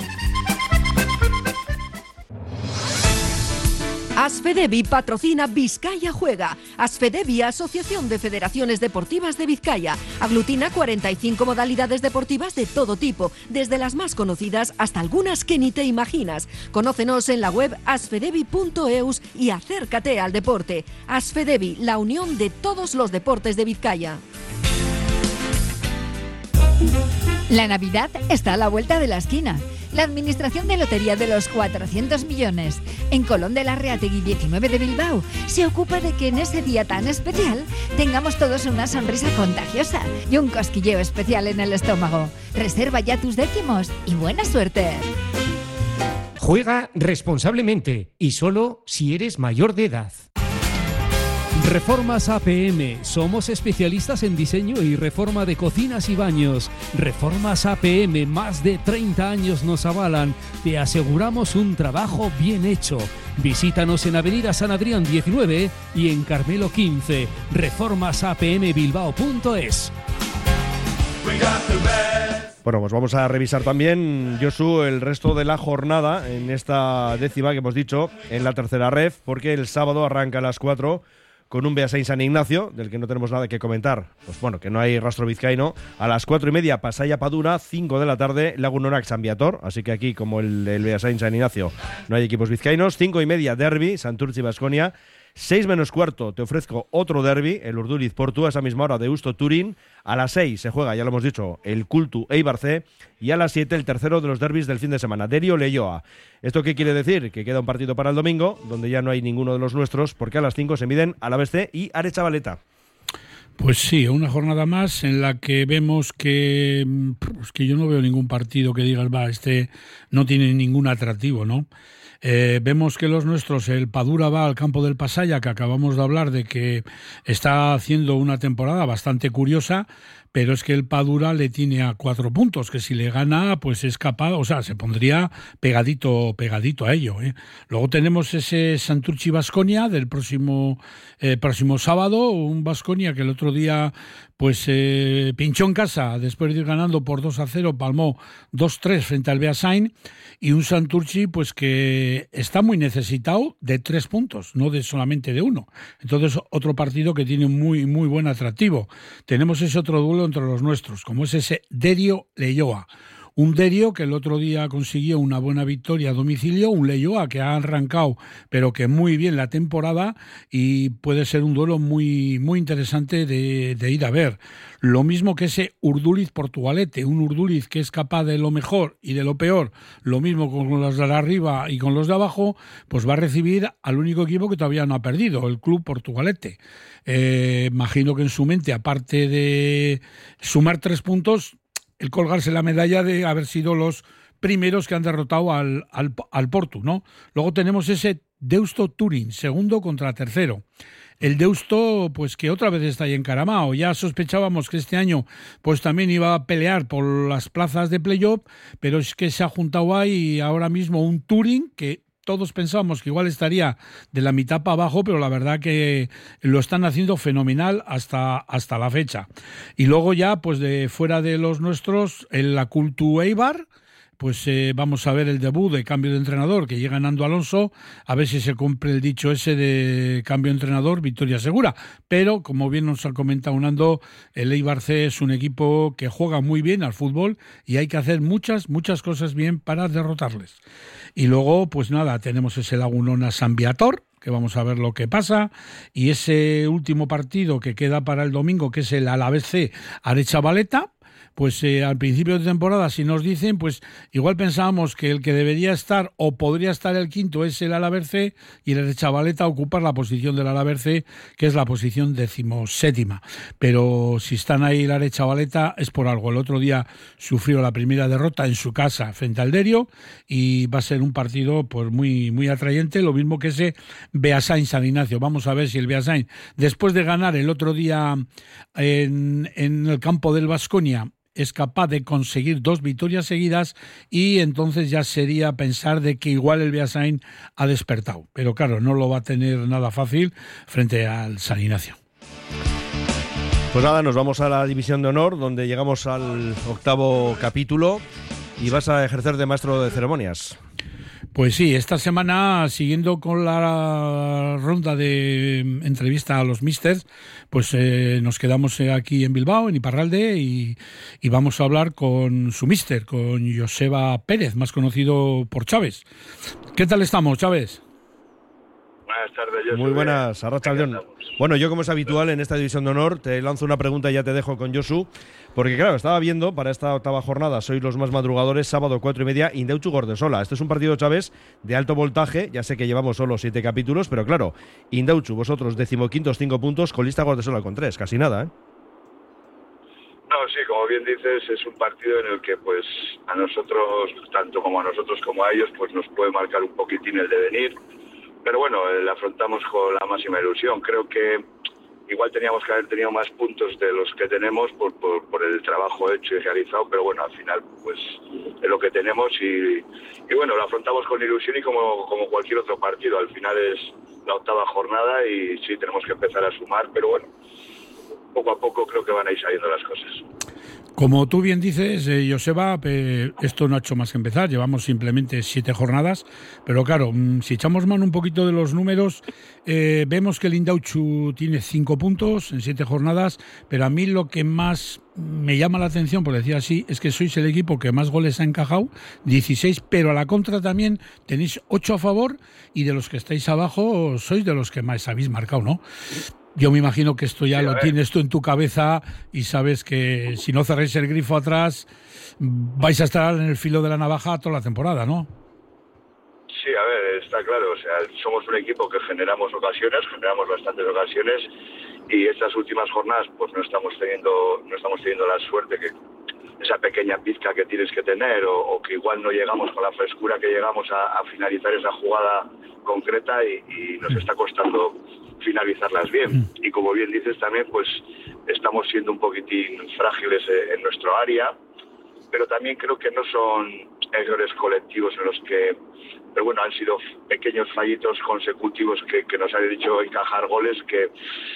Asfedevi patrocina Vizcaya Juega. Asfedevi, Asociación de Federaciones Deportivas de Vizcaya, aglutina 45 modalidades deportivas de todo tipo, desde las más conocidas hasta algunas que ni te imaginas. Conócenos en la web asfedevi.eus y acércate al deporte. Asfedevi, la unión de todos los deportes de Vizcaya. La Navidad está a la vuelta de la esquina. la Administración de Lotería de los 400 millones, en Colón de la Reategui 19 de Bilbao, se ocupa de que en ese día tan especial tengamos todos una sonrisa contagiosa y un cosquilleo especial en el estómago. Reserva ya tus décimos y buena suerte. Juega responsablemente y solo si eres mayor de edad. Reformas APM. Somos especialistas en diseño y reforma de cocinas y baños. Reformas APM, más de 30 años nos avalan. Te aseguramos un trabajo bien hecho. Visítanos en Avenida San Adrián 19 y en Carmelo 15. reformasapmbilbao.es. Bueno, pues vamos a revisar también, Josu, el resto de la jornada en esta décima que hemos dicho, en la tercera ref, porque el sábado arranca a las 4 con un Beasain San Ignacio, del que no tenemos nada que comentar. Pues bueno, que no hay rastro vizcaíno. A las 4:30, Pasaya Padura, 5 de la tarde, Lagunorak San Viator. Así que aquí, como el Beasain San Ignacio, no hay equipos vizcaínos. 5:30, derbi, Santurtzi Baskonia. 6 menos cuarto, te ofrezco otro derbi, el Urduliz Portu, a esa misma hora, Deusto Turín. A las 6 se juega, ya lo hemos dicho, el Cultu Eibar C. Y a las 7 el tercero de los derbis del fin de semana, Derio Leioa. ¿Esto qué quiere decir? Que queda un partido para el domingo, donde ya no hay ninguno de los nuestros, porque a las 5 se miden Alavés C y Aretxabaleta. Pues sí, una jornada más en la que vemos que yo no veo ningún partido que digas, este no tiene ningún atractivo, ¿no? Vemos que los nuestros, el Padura va al campo del Pasaya, que acabamos de hablar de que está haciendo una temporada bastante curiosa, pero es que el Padura le tiene a 4 puntos, que si le gana, pues es capaz, se pondría pegadito a ello, ¿eh? Luego tenemos ese Santurtzi Baskonia del próximo sábado, un Baskonia que el otro día pinchó en casa, después de ir ganando por 2-0, palmó 2-3 frente al Beasain, y un Santurtzi pues que está muy necesitado de 3 puntos, no de solamente de 1. Entonces, otro partido que tiene muy, muy buen atractivo. Tenemos ese otro duelo entre los nuestros, como es ese Derio Leioa. Un Derio que el otro día consiguió una buena victoria a domicilio, un Leioa que ha arrancado, pero que muy bien la temporada, y puede ser un duelo muy, muy interesante de ir a ver. Lo mismo que ese Urduliz Portugalete, un Urduliz que es capaz de lo mejor y de lo peor, lo mismo con los de arriba y con los de abajo, pues va a recibir al único equipo que todavía no ha perdido, el Club Portugalete. Imagino que en su mente, aparte de sumar 3 puntos, el colgarse la medalla de haber sido los primeros que han derrotado al Portu, ¿no? Luego tenemos ese Deusto Turín, segundo contra tercero. El Deusto, pues que otra vez está ahí encaramado. Ya sospechábamos que este año pues también iba a pelear por las plazas de playoff, pero es que se ha juntado ahí ahora mismo un Turín que todos pensábamos que igual estaría de la mitad para abajo, pero la verdad que lo están haciendo fenomenal hasta la fecha. Y luego ya, pues de fuera de los nuestros, en la Cultu Eibar, pues vamos a ver el debut de cambio de entrenador, que llega Nando Alonso, a ver si se cumple el dicho ese de cambio de entrenador, victoria segura. Pero, como bien nos ha comentado Nando, el Eibar C es un equipo que juega muy bien al fútbol y hay que hacer muchas, muchas cosas bien para derrotarles. Y luego, pues nada, tenemos ese Lagunona San Viator, que vamos a ver lo que pasa, y ese último partido que queda para el domingo, que es el Alavés C Aretxabaleta. Pues al principio de temporada, si nos dicen, pues igual pensábamos que el que debería estar o podría estar el quinto es el Alavés C, y el Aretxabaleta ocupar la posición del Alavés C, que es la posición 17ª. Pero si están ahí el Aretxabaleta es por algo. El otro día sufrió la primera derrota en su casa frente al Derio, y va a ser un partido pues muy, muy atrayente, lo mismo que ese Beasain San Ignacio. Vamos a ver si el Beasain, después de ganar el otro día en el campo del Baskonia, es capaz de conseguir 2 victorias seguidas, y entonces ya sería pensar de que igual el Beasain ha despertado. Pero claro, no lo va a tener nada fácil frente al San Ignacio. Pues nada, nos vamos a la división de honor, donde llegamos al 8º capítulo, y vas a ejercer de maestro de ceremonias. Pues sí, esta semana, siguiendo con la ronda de entrevista a los místers, pues nos quedamos aquí en Bilbao, en Iparralde, y vamos a hablar con su míster, con Joseba Pérez, más conocido por Chávez. ¿Qué tal estamos, Chávez? buenas tardes. Josu. Muy buenas, Arratsaldeon. Bueno, yo como es habitual en esta división de honor, te lanzo una pregunta y ya te dejo con Josu, porque claro, estaba viendo para esta octava jornada, sois los más madrugadores, sábado 4:30, Indauchu Gordesola. Este es un partido, Chávez, de alto voltaje, ya sé que llevamos solo 7 capítulos, pero claro, Indauchu, vosotros 15º, 5 puntos, colista Gordesola con 3, casi nada, ¿eh? No, sí, como bien dices, es un partido en el que pues a nosotros, tanto como a nosotros como a ellos, pues nos puede marcar un poquitín el devenir. Pero bueno, lo afrontamos con la máxima ilusión. Creo que igual teníamos que haber tenido más puntos de los que tenemos por el trabajo hecho y realizado, pero bueno, al final pues es lo que tenemos y bueno, lo afrontamos con ilusión y como cualquier otro partido. Al final es la octava jornada y sí, tenemos que empezar a sumar, pero bueno, poco a poco creo que van a ir saliendo las cosas. Como tú bien dices, Joseba, esto no ha hecho más que empezar, llevamos simplemente 7 jornadas, pero claro, si echamos mano un poquito de los números, vemos que el Indauchu tiene 5 puntos en 7 jornadas, pero a mí lo que más me llama la atención, por decir así, es que sois el equipo que más goles ha encajado, 16, pero a la contra también tenéis 8 a favor y de los que estáis abajo sois de los que más habéis marcado, ¿no? Yo me imagino que esto ya lo tienes tú en tu cabeza y sabes que si no cerráis el grifo atrás vais a estar en el filo de la navaja toda la temporada, ¿no? Sí, a ver, está claro, o sea, somos un equipo que generamos bastantes ocasiones y estas últimas jornadas pues no estamos teniendo la suerte que esa pequeña pizca que tienes que tener o que igual no llegamos con la frescura que llegamos a finalizar esa jugada concreta y nos está costando finalizarlas bien. Y como bien dices también, pues estamos siendo un poquitín frágiles en nuestro área, pero también creo que no son errores colectivos en los que, pero bueno, han sido pequeños fallitos consecutivos que nos han hecho encajar goles que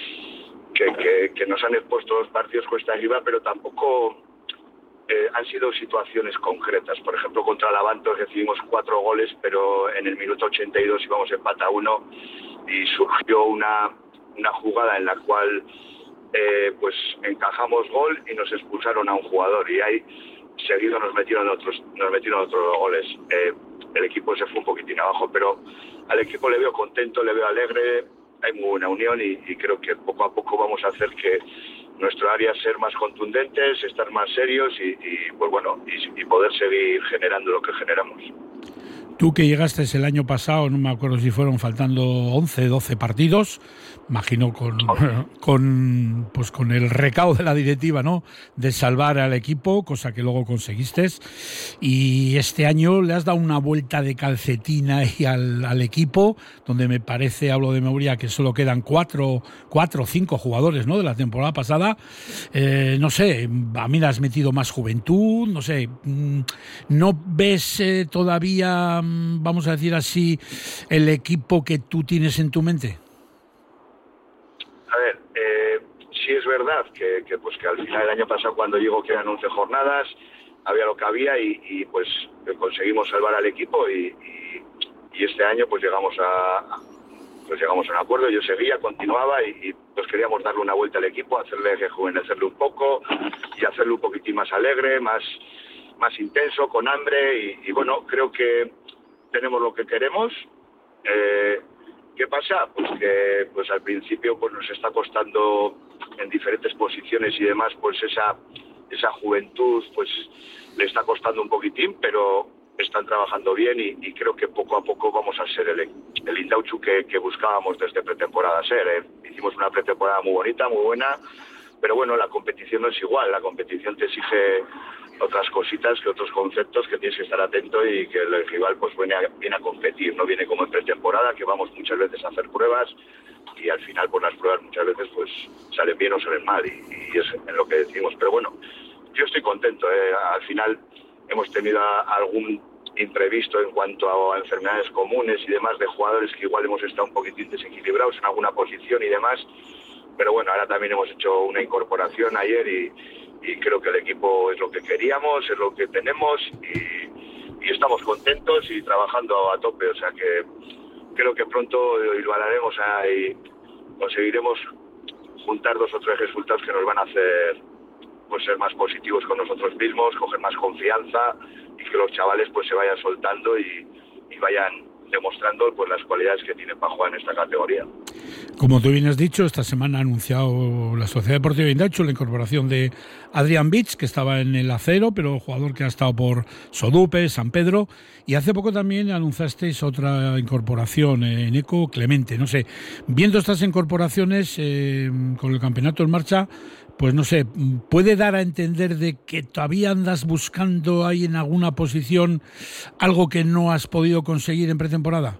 nos han expuesto los partidos cuesta arriba, pero tampoco han sido situaciones concretas. Por ejemplo, contra Lavantos recibimos 4 goles, pero en el minuto 82 íbamos empate a 1 y surgió una jugada en la cual pues encajamos gol y nos expulsaron a un jugador y ahí seguido nos metieron otros goles. El equipo se fue un poquitín abajo, pero al equipo le veo contento, le veo alegre, hay muy buena unión y creo que poco a poco vamos a hacer que nuestro área ser más contundentes, estar más serios y pues bueno, y poder seguir generando lo que generamos. Tú que llegaste el año pasado, no me acuerdo si fueron faltando 11, 12 partidos, imagino con el recao de la directiva, ¿no?, de salvar al equipo, cosa que luego conseguiste. Y este año le has dado una vuelta de calcetina ahí al equipo, donde me parece, hablo de memoria, que solo quedan 4 o 5 jugadores, ¿no?, de la temporada pasada. No sé, a mí le has metido más juventud, no sé, ¿no ves todavía, vamos a decir así, el equipo que tú tienes en tu mente? A ver, sí es verdad que al final el año pasado cuando llegó que eran 11 jornadas había lo que había y pues conseguimos salvar al equipo y este año pues llegamos a un acuerdo. Yo seguía, continuaba y pues queríamos darle una vuelta al equipo, hacerle rejuvenecerle un poco y hacerlo un poquitín más alegre, más intenso, con hambre y bueno, creo que tenemos lo que queremos. ¿Qué pasa? Pues que pues al principio pues nos está costando en diferentes posiciones y demás, pues esa juventud pues le está costando un poquitín, pero están trabajando bien y creo que poco a poco vamos a ser el Indauchu que buscábamos desde pretemporada ser. Hicimos una pretemporada muy bonita, muy buena, pero bueno, la competición no es igual, la competición te exige otras cositas, que otros conceptos que tienes que estar atento y que el rival pues viene a competir, no viene como en pretemporada, que vamos muchas veces a hacer pruebas y al final por las pruebas muchas veces pues salen bien o salen mal y es en lo que decimos. Pero bueno, yo estoy contento, al final hemos tenido algún imprevisto en cuanto a enfermedades comunes y demás de jugadores que igual hemos estado un poquitín desequilibrados en alguna posición y demás, pero bueno, ahora también hemos hecho una incorporación ayer y creo que el equipo es lo que queríamos, es lo que tenemos y estamos contentos y trabajando a tope, o sea que creo que pronto hilvanaremos y conseguiremos juntar 2 o 3 resultados que nos van a hacer pues ser más positivos con nosotros mismos, coger más confianza y que los chavales pues se vayan soltando y vayan demostrando pues las cualidades que tienen para jugar en esta categoría. Como tú bien has dicho, esta semana ha anunciado la Sociedad Deportiva Indautxu la incorporación de Adrián Vich, que estaba en el Acero, pero jugador que ha estado por Sodupe, San Pedro, y hace poco también anunciasteis otra incorporación, Eneco Clemente. No sé, viendo estas incorporaciones con el campeonato en marcha, pues no sé, ¿puede dar a entender de que todavía andas buscando ahí en alguna posición algo que no has podido conseguir en pretemporada?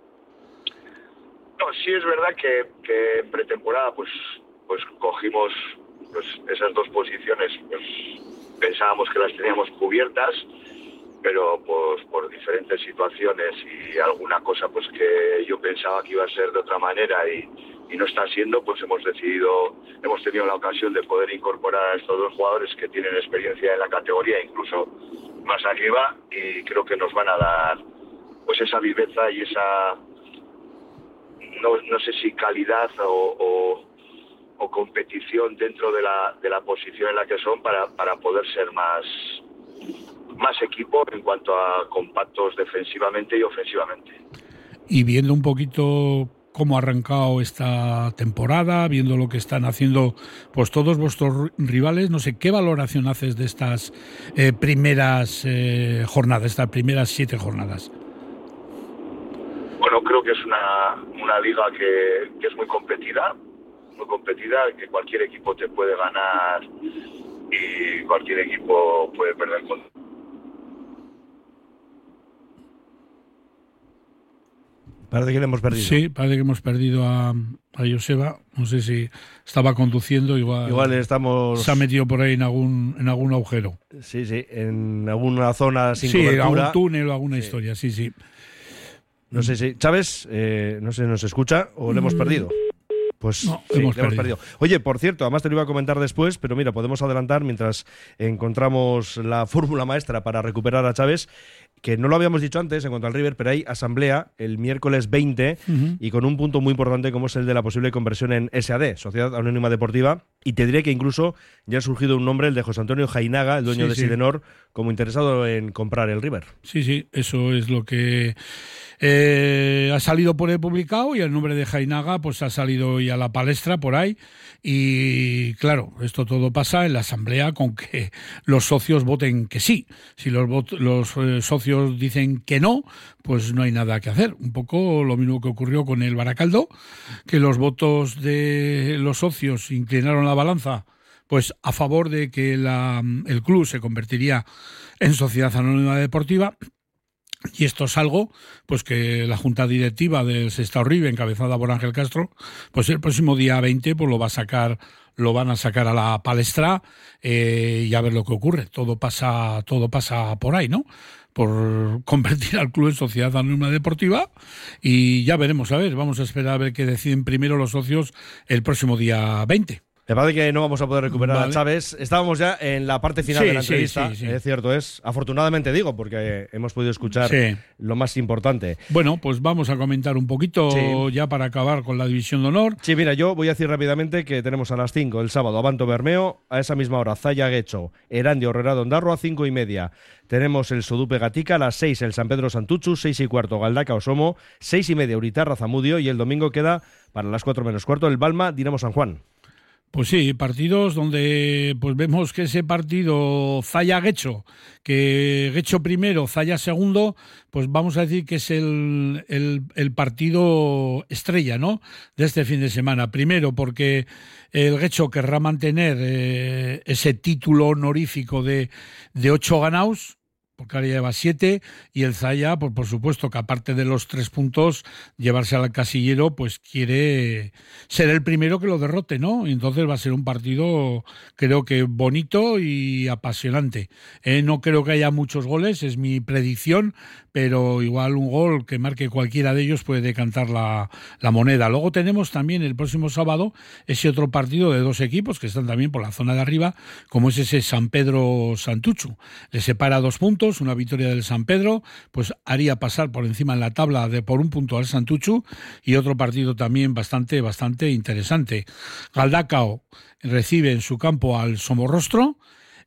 No, sí es verdad que en pretemporada pues cogimos pues esas dos posiciones, pues pensábamos que las teníamos cubiertas, pero pues por diferentes situaciones y alguna cosa pues que yo pensaba que iba a ser de otra manera y no está siendo, pues hemos tenido la ocasión de poder incorporar a estos dos jugadores que tienen experiencia en la categoría, incluso más arriba, y creo que nos van a dar pues esa viveza y esa, no sé si calidad o competición dentro de la posición en la que son para poder ser más equipo en cuanto a compactos defensivamente y ofensivamente. Y viendo un poquito cómo ha arrancado esta temporada, viendo lo que están haciendo pues todos vuestros rivales, no sé, ¿qué valoración haces de estas primeras jornadas, estas primeras 7 jornadas? Bueno, creo que es una liga que es muy competida, que cualquier equipo te puede ganar y cualquier equipo puede perder con. Parece que le hemos perdido. Sí, parece que hemos perdido a Joseba. No sé si estaba conduciendo, igual estamos. Se ha metido por ahí en algún agujero. Sí, en alguna zona sin cobertura. Sí, algún túnel o alguna historia, sí. No sé si. Chávez, no sé si nos escucha o le hemos perdido. Pues no, sí, hemos perdido. Oye, por cierto, además te lo iba a comentar después, pero mira, podemos adelantar mientras encontramos la fórmula maestra para recuperar a Chávez, que no lo habíamos dicho antes en cuanto al River, pero hay asamblea el miércoles 20 y con un punto muy importante como es el de la posible conversión en SAD, Sociedad Anónima Deportiva, y te diré que incluso ya ha surgido un nombre, el de José Antonio Jainaga, el dueño de Sidenor, como interesado en comprar el River. Sí, eso es lo que ha salido por ahí publicado, y el nombre de Jainaga pues ha salido ya a la palestra por ahí, y claro, esto todo pasa en la asamblea con que los socios voten que sí. Si los socios dicen que no, pues no hay nada que hacer. Un poco lo mismo que ocurrió con el Baracaldo, que los votos de los socios inclinaron la balanza pues a favor de que el club se convertiría en Sociedad Anónima Deportiva. Y esto es algo pues que la junta directiva del Sestao Ribe, encabezada por Ángel Castro, pues el próximo día 20 pues lo van a sacar a la palestra y a ver lo que ocurre. Todo pasa por ahí, ¿no? Por convertir al club en Sociedad Anónima Deportiva, y ya veremos, vamos a esperar a ver qué deciden primero los socios el próximo día 20. Me parece que no vamos a poder recuperar a Chávez. Estábamos ya en la parte final de la entrevista. Sí. Es cierto, afortunadamente digo, porque hemos podido escuchar lo más importante. Bueno, pues vamos a comentar un poquito ya para acabar con la división de honor. Sí, mira, yo voy a decir rápidamente que tenemos a las 5 el sábado Abanto Bermeo, a esa misma hora Zaya Guecho, Erandio Horrera Ondarroa, 5:30. Tenemos el Sodupe Gatica, a las 6 el San Pedro Santutxu, 6:15 Galdaca Osomo, 6:30 Uritarra Zamudio, y el domingo queda para las 4 menos cuarto el Balma Dinamo San Juan. Pues sí, partidos donde pues vemos que ese partido Zaya-Guecho, que Guecho primero, Zaya segundo, pues vamos a decir que es el partido estrella, ¿no?, de este fin de semana. Primero porque el Guecho querrá mantener ese título honorífico de 8 ganados, porque ahora lleva 7, y el Zaya, pues por supuesto que aparte de los 3 puntos, llevarse al casillero, pues quiere ser el primero que lo derrote, ¿no? Y entonces va a ser un partido, creo que bonito y apasionante. No creo que haya muchos goles, es mi predicción, pero igual un gol que marque cualquiera de ellos puede decantar la moneda. Luego tenemos también el próximo sábado ese otro partido de 2 equipos que están también por la zona de arriba, como es ese San Pedro Santutxu. Le separa 2 puntos. Una victoria del San Pedro pues haría pasar por encima en la tabla por 1 punto al Santutxu, y otro partido también bastante interesante. Galdacao recibe en su campo al Somorrostro,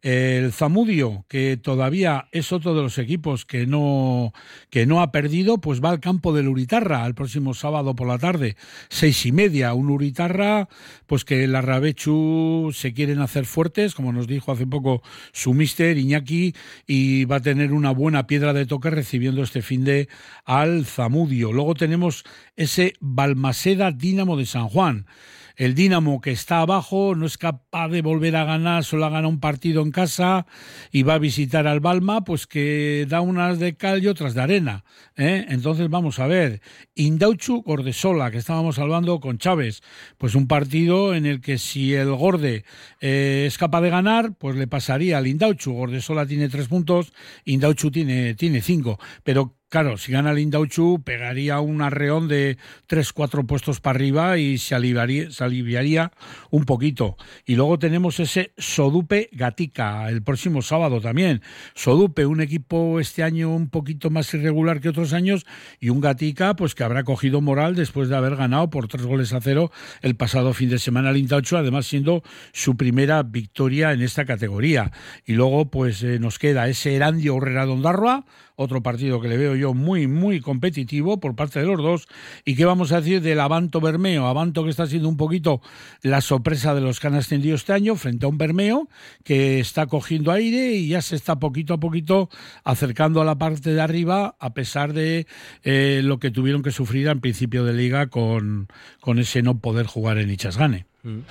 El Zamudio, que todavía es otro de los equipos que no ha perdido, pues va al campo del Uritarra el próximo sábado por la tarde, 6:30. Un Uritarra, pues que el Arrabechu se quieren hacer fuertes, como nos dijo hace poco su míster Iñaki, y va a tener una buena piedra de toque recibiendo este finde al Zamudio. Luego tenemos ese Balmaseda Dínamo de San Juan. El Dínamo, que está abajo, no es capaz de volver a ganar, solo ha ganado un partido en casa y va a visitar al Balma, pues que da unas de cal y otras de arena, ¿eh? Entonces vamos a ver, Indautxu Gordesola, que estábamos hablando con Chávez, pues un partido en el que si el Gorde es capaz de ganar, pues le pasaría al Indautxu. Gordesola tiene 3 puntos, Indautxu tiene 5, pero claro, si gana el Indautxu, pegaría un arreón de 3-4 puestos para arriba y se aliviaría un poquito. Y luego tenemos ese Sodupe Gatica, el próximo sábado también. Sodupe, un equipo este año un poquito más irregular que otros años, y un Gatica pues que habrá cogido moral después de haber ganado por 3-0 el pasado fin de semana al Indautxu, además siendo su primera victoria en esta categoría. Y luego pues nos queda ese Erandio Aurrera de Ondarroa, otro partido que le veo yo muy, muy competitivo por parte de los dos. ¿Y qué vamos a decir del Abanto Bermeo? Abanto, que está siendo un poquito la sorpresa de los que han ascendido este año frente a un Bermeo que está cogiendo aire y ya se está poquito a poquito acercando a la parte de arriba, a pesar de lo que tuvieron que sufrir al principio de liga con ese no poder jugar en Ichasgane.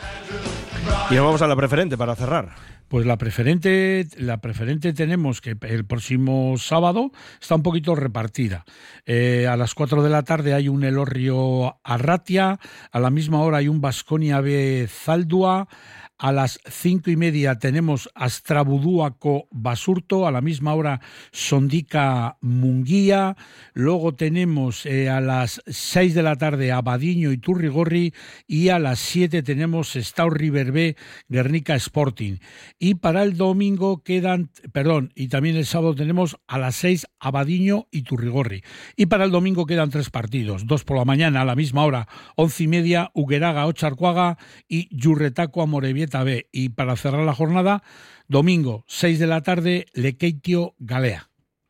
Y nos vamos a la preferente para cerrar. Pues la preferente tenemos que el próximo sábado está un poquito repartida. A las 4 de la tarde hay un Elorrio Arratia, a la misma hora hay un Baskonia B Zaldua, a las 5:30 tenemos Astrabudúaco Basurto, a la misma hora Sondica Munguía, luego tenemos a las 6 de la tarde Abadiño y Turrigorri, y a las 7 tenemos Stau River B Guernica Sporting. Y para el domingo y también el sábado tenemos a las 6 Abadiño y Turrigorri. Y para el domingo quedan 3 partidos, 2 por la mañana a la misma hora, 11:30 Ugueraga Ocharcuaga y Yurretaco Amorebieta B. Y para cerrar la jornada, domingo 6 de la tarde Lekeitio Galea.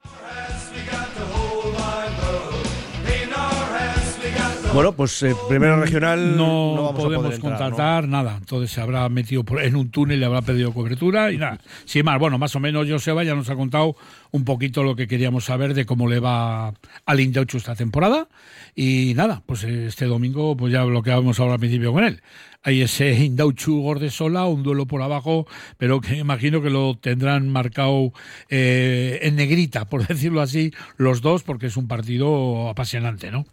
Bueno, pues primera regional no vamos podemos a poder entrar, contratar nada. Entonces se habrá metido en un túnel y habrá pedido cobertura y nada. Sin más, bueno, más o menos Joseba ya nos ha contado un poquito lo que queríamos saber de cómo le va al Indautxu esta temporada. Y nada, pues este domingo pues ya lo que habíamos hablado al principio con él. Hay ese Indautxu Gordesola, un duelo por abajo, pero que imagino que lo tendrán marcado en negrita, por decirlo así, los dos, porque es un partido apasionante, ¿no?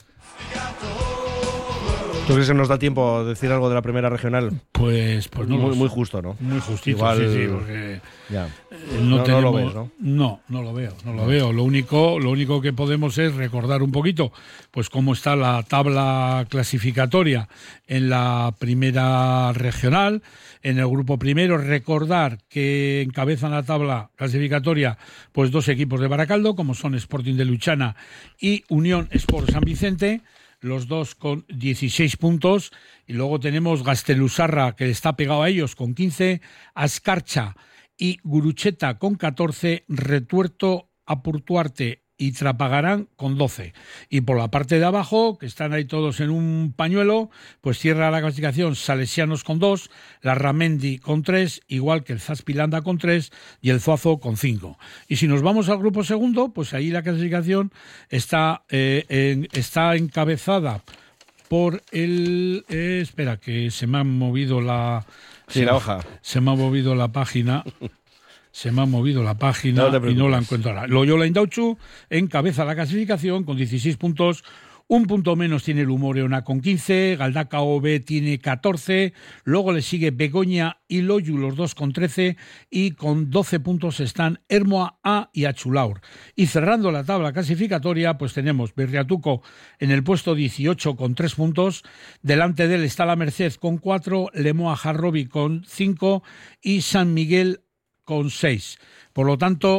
¿Tú crees que nos da tiempo a decir algo de la primera regional? Pues no. Muy justo, ¿no? Muy justito, igual, sí, porque ya. no lo ves, ¿no? No lo veo. Lo único que podemos es recordar un poquito pues cómo está la tabla clasificatoria en la primera regional. En el grupo primero, recordar que encabezan la tabla clasificatoria pues 2 equipos de Baracaldo, como son Sporting de Luchana y Unión Sport San Vicente, los dos con 16 puntos, y luego tenemos Gaztelusarra, que está pegado a ellos, con 15, Azkarcha y Gurucheta con 14, Retuerto, Apurtuarte y Trapagarán con 12. Y por la parte de abajo, que están ahí todos en un pañuelo, pues cierra la clasificación Salesianos con 2, la Ramendi con 3, igual que el Zaspilanda con 3 y el Zuazo con 5. Y si nos vamos al grupo segundo, pues ahí la clasificación está encabezada por el... espera, que se me ha movido la... Sí, la hoja. Se me ha movido la página... Se me ha movido la página y no la encuentro ahora. Loyola Indautxu encabeza la clasificación con 16 puntos. Un punto menos tiene el Umoreona con 15, Galdakao B tiene 14, luego le sigue Begoña y Loyu, los dos con 13, y con 12 puntos están Ermoa A y Achulaur. Y cerrando la tabla clasificatoria, pues tenemos Berriatuco en el puesto 18 con 3 puntos, delante de él está La Merced con 4, Lemoa Jarrobi con 5 y San Miguel con 6. Por lo tanto,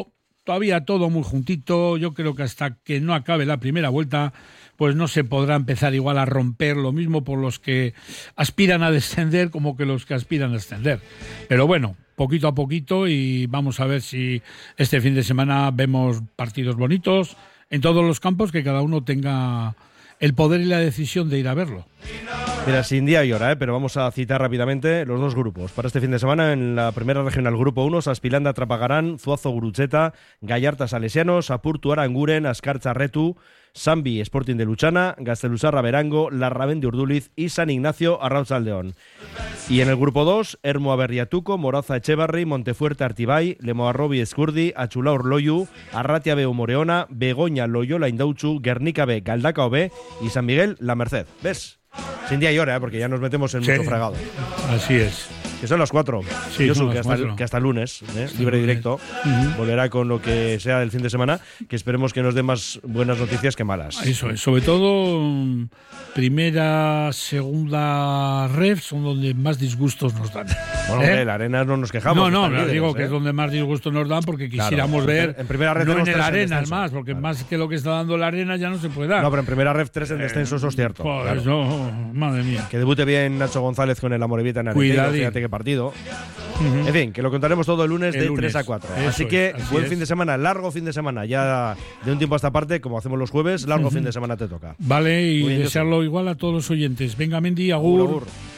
todavía todo muy juntito. Yo creo que hasta que no acabe la primera vuelta, pues no se podrá empezar igual a romper, lo mismo por los que aspiran a descender como que los que aspiran a ascender. Pero bueno, poquito a poquito, y vamos a ver si este fin de semana vemos partidos bonitos en todos los campos, que cada uno tenga el poder y la decisión de ir a verlo. Mira, sin día y hora, pero vamos a citar rápidamente los dos grupos. Para este fin de semana, en la primera regional, Grupo 1, Saspilanda Trapagarán, Zuazo Gurutzeta, Gallarta Salesianos, Apurtu Aranguren, Ascarcha Retu, Sambi Sporting de Luchana, Gaztelusarra Berango, Larraben de Urduliz y San Ignacio Arrautzaldeón. Y en el grupo 2, Ermua Berriatuco, Moraza Echevarri, Montefuerte Artibay, Lemoarrobi Escurdi, Achulaur Loyu, Arratia B Moreona, Begoña Loyola Indauchu, Guernica B Galdacao B y San Miguel La Merced. ¿Ves? Sin día y hora, porque ya nos metemos en mucho fregado. Así es. Que son las 4. Sí, Josu, son las 4. Que hasta el lunes, libre y directo, volverá con lo que sea del fin de semana, que esperemos que nos dé más buenas noticias que malas. Eso es, sobre todo primera, segunda ref son donde más disgustos nos dan. Bueno, hombre, la Arena no nos quejamos. No, digo que es donde más disgustos nos dan, porque quisiéramos ver en primera ref no en el Arena Arenas más, porque más que lo que está dando la Arena ya no se puede dar. No, pero en primera ref 3 en descenso, eso es cierto. Pues claro. eso, madre mía. Que debute bien Nacho González con el Amorebieta en Areteiro, fíjate qué partido. En fin, que lo contaremos todo el lunes de 3 a 4. Así que buen fin de semana, largo fin de semana. Ya de un tiempo a esta parte, como hacemos los jueves, largo fin de semana te toca. Vale, y bien, desearlo igual a todos los oyentes. Venga, Mendy, agur.